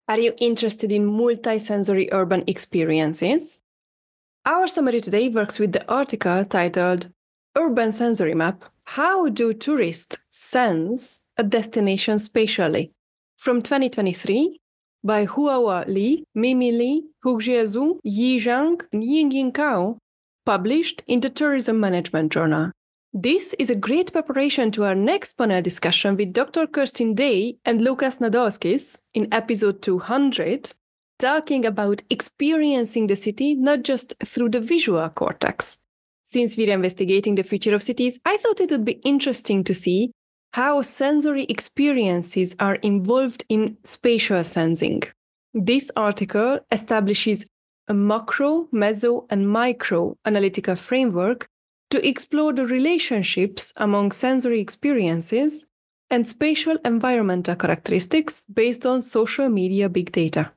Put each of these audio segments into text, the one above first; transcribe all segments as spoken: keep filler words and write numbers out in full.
Are you interested in multi-sensory urban experiences? Our summary today works with the article titled Urban Sensory Map: How Do Tourists Sense a Destination Spatially? From twenty twenty-three by Huahua Li, Mimi Li, Hujie Zhu, Yi Zhang, and Yingying Cao, published in the Tourism Management Journal. This is a great preparation to our next panel discussion with Doctor Kerstin Day and Lukas Nadolskis in episode two hundred, talking about experiencing the city not just through the visual cortex. Since we're investigating the future of cities, I thought it would be interesting to see how sensory experiences are involved in spatial sensing. This article establishes a macro, meso, and micro analytical framework to explore the relationships among sensory experiences and spatial environmental characteristics based on social media big data.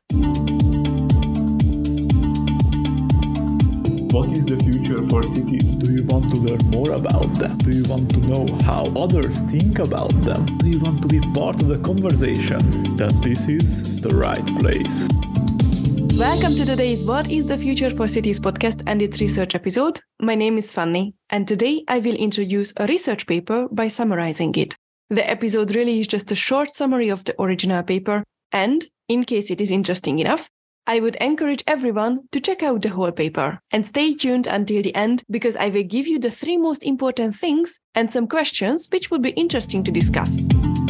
What is the future for cities? Do you want to learn more about them? Do you want to know how others think about them? Do you want to be part of the conversation? Then this is the right place. Welcome to today's What is the Future for Cities podcast and its research episode. My name is Fanny, and today I will introduce a research paper by summarizing it. The episode really is just a short summary of the original paper, and in case it is interesting enough, I would encourage everyone to check out the whole paper and stay tuned until the end, because I will give you the three most important things and some questions which would be interesting to discuss.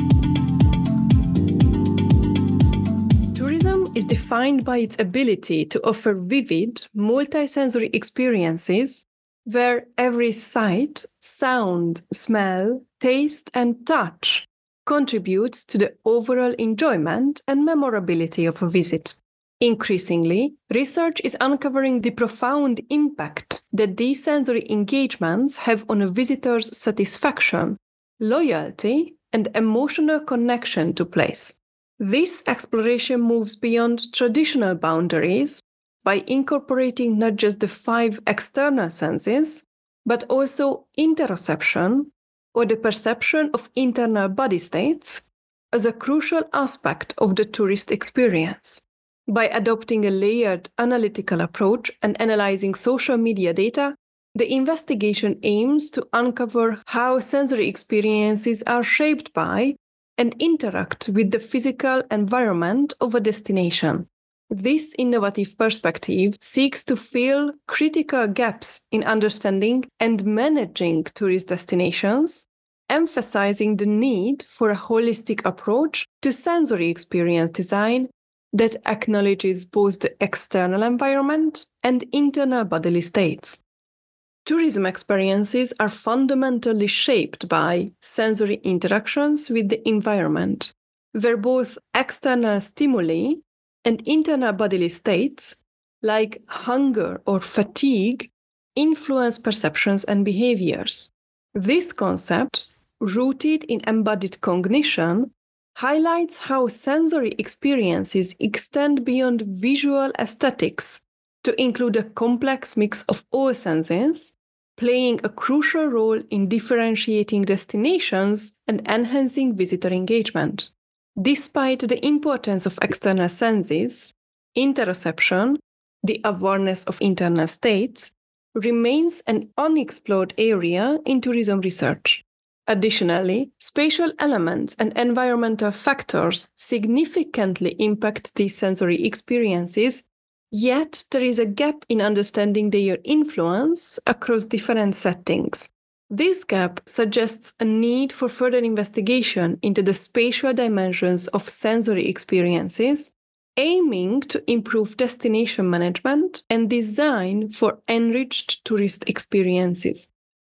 Tourism is defined by its ability to offer vivid, multi-sensory experiences where every sight, sound, smell, taste, and touch contributes to the overall enjoyment and memorability of a visit. Increasingly, research is uncovering the profound impact that these sensory engagements have on a visitor's satisfaction, loyalty, and emotional connection to place. This exploration moves beyond traditional boundaries by incorporating not just the five external senses, but also interoception, or the perception of internal body states, as a crucial aspect of the tourist experience. By adopting a layered analytical approach and analyzing social media data, the investigation aims to uncover how sensory experiences are shaped by and interact with the physical environment of a destination. This innovative perspective seeks to fill critical gaps in understanding and managing tourist destinations, emphasizing the need for a holistic approach to sensory experience design that acknowledges both the external environment and internal bodily states. Tourism experiences are fundamentally shaped by sensory interactions with the environment, where both external stimuli and internal bodily states, like hunger or fatigue, influence perceptions and behaviors. This concept, rooted in embodied cognition, highlights how sensory experiences extend beyond visual aesthetics to include a complex mix of all senses, playing a crucial role in differentiating destinations and enhancing visitor engagement. Despite the importance of external senses, interoception, the awareness of internal states, remains an unexplored area in tourism research. Additionally, spatial elements and environmental factors significantly impact these sensory experiences, yet there is a gap in understanding their influence across different settings. This gap suggests a need for further investigation into the spatial dimensions of sensory experiences, aiming to improve destination management and design for enriched tourist experiences.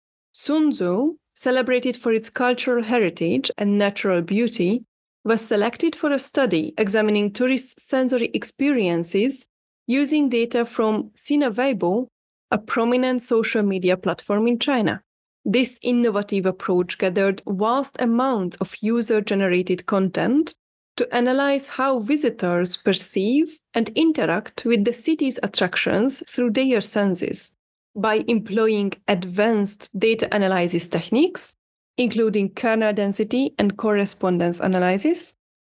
Sunzhou, celebrated for its cultural heritage and natural beauty, was selected for a study examining tourist sensory experiences using data from Sina Weibo, a prominent social media platform in China. This innovative approach gathered vast amounts of user-generated content to analyze how visitors perceive and interact with the city's attractions through their senses. By employing advanced data analysis techniques, including kernel density and correspondence analysis,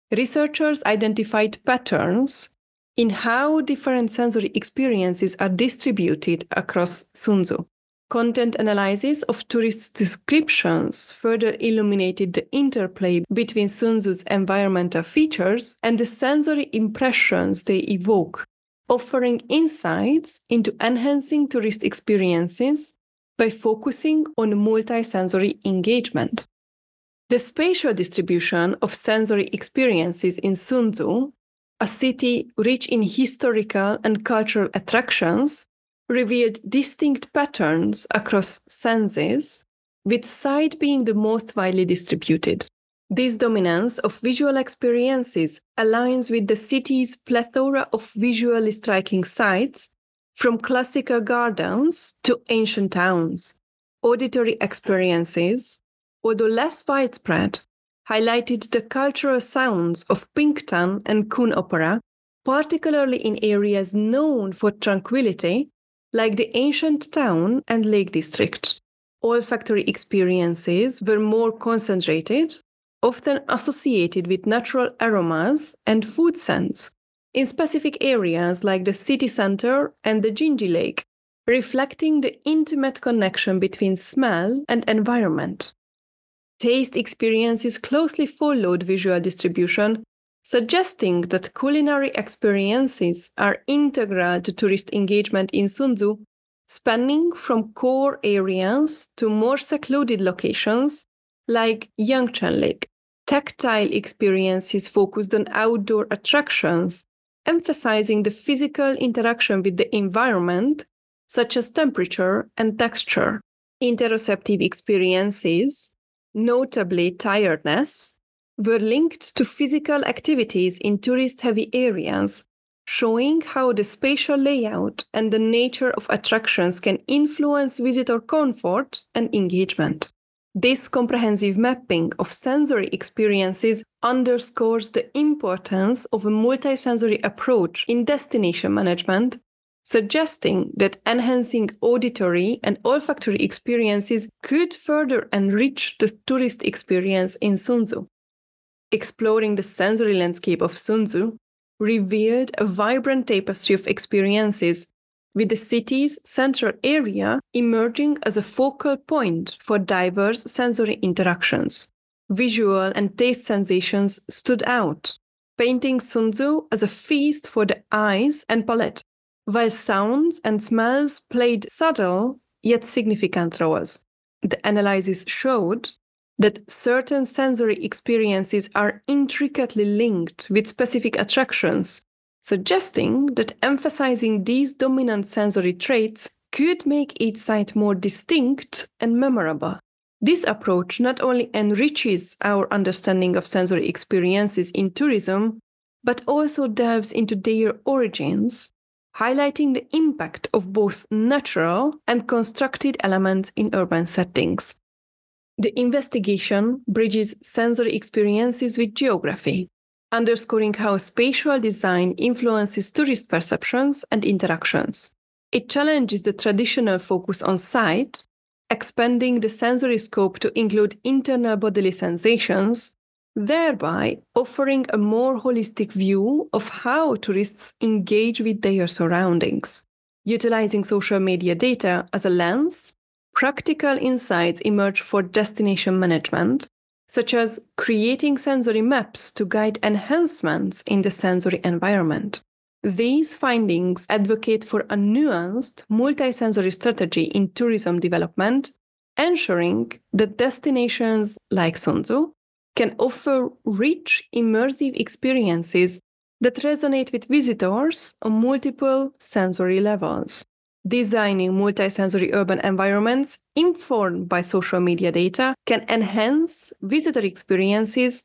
researchers identified patterns in how different sensory experiences are distributed across Sun Tzu. Content analysis of tourist descriptions further illuminated the interplay between Sun Tzu's environmental features and the sensory impressions they evoke, offering insights into enhancing tourist experiences by focusing on multisensory engagement. The spatial distribution of sensory experiences in Sun Tzu, a city rich in historical and cultural attractions, revealed distinct patterns across senses, with sight being the most widely distributed. This dominance of visual experiences aligns with the city's plethora of visually striking sights, from classical gardens to ancient towns. Auditory experiences, although less widespread, highlighted the cultural sounds of Pingtan and Kun opera, particularly in areas known for tranquility, like the ancient town and lake district. Olfactory experiences were more concentrated, often associated with natural aromas and food scents in specific areas like the city center and the Jinji Lake, reflecting the intimate connection between smell and environment. Taste experiences closely followed visual distribution, suggesting that culinary experiences are integral to tourist engagement in Sun Tzu, spanning from core areas to more secluded locations like Yangcheng Lake. Tactile experiences focused on outdoor attractions, emphasizing the physical interaction with the environment, such as temperature and texture. Interoceptive experiences, notably tiredness, were linked to physical activities in tourist-heavy areas, showing how the spatial layout and the nature of attractions can influence visitor comfort and engagement. This comprehensive mapping of sensory experiences underscores the importance of a multisensory approach in destination management, suggesting that enhancing auditory and olfactory experiences could further enrich the tourist experience in Sun Tzu. Exploring the sensory landscape of Sun Tzu revealed a vibrant tapestry of experiences, with the city's central area emerging as a focal point for diverse sensory interactions. Visual and taste sensations stood out, painting Sun Tzu as a feast for the eyes and palate, while sounds and smells played subtle yet significant roles. The analysis showed that certain sensory experiences are intricately linked with specific attractions, suggesting that emphasizing these dominant sensory traits could make each site more distinct and memorable. This approach not only enriches our understanding of sensory experiences in tourism, but also delves into their origins, highlighting the impact of both natural and constructed elements in urban settings. The investigation bridges sensory experiences with geography, underscoring how spatial design influences tourist perceptions and interactions. It challenges the traditional focus on sight, expanding the sensory scope to include internal bodily sensations, thereby offering a more holistic view of how tourists engage with their surroundings. Utilizing social media data as a lens, practical insights emerge for destination management, such as creating sensory maps to guide enhancements in the sensory environment. These findings advocate for a nuanced, multisensory strategy in tourism development, ensuring that destinations like Sun Tzu can offer rich, immersive experiences that resonate with visitors on multiple sensory levels. Designing multisensory urban environments informed by social media data can enhance visitor experiences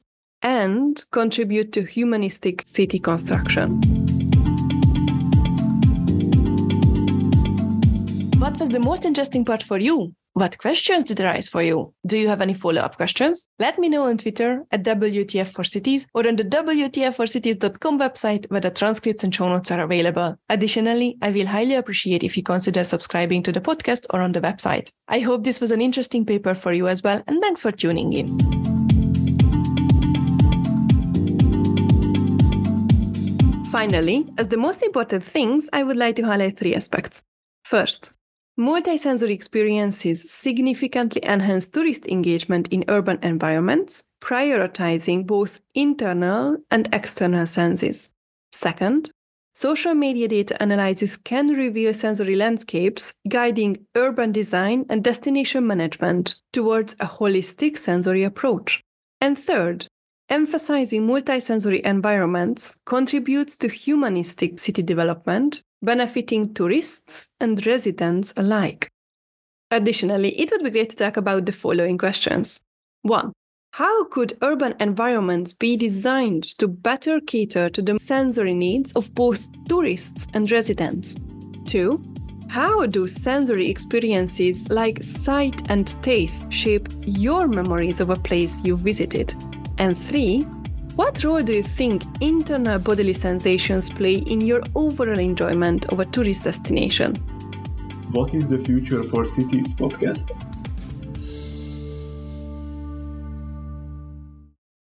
and contribute to humanistic city construction. What was the most interesting part for you? What questions did arise for you? Do you have any follow-up questions? Let me know on Twitter at W T F four Cities or on the W T F four cities dot com website where the transcripts and show notes are available. Additionally, I will highly appreciate if you consider subscribing to the podcast or on the website. I hope this was an interesting paper for you as well, and thanks for tuning in. Finally, as the most important things, I would like to highlight three aspects. First, multisensory experiences significantly enhance tourist engagement in urban environments, prioritizing both internal and external senses. Second, social media data analysis can reveal sensory landscapes, guiding urban design and destination management towards a holistic sensory approach. And third, emphasizing multisensory environments contributes to humanistic city development, benefiting tourists and residents alike. Additionally, it would be great to talk about the following questions. One, how could urban environments be designed to better cater to the sensory needs of both tourists and residents? Two, how do sensory experiences like sight and taste shape your memories of a place you visited? And three, what role do you think internal bodily sensations play in your overall enjoyment of a tourist destination? What is the Future for Cities podcast?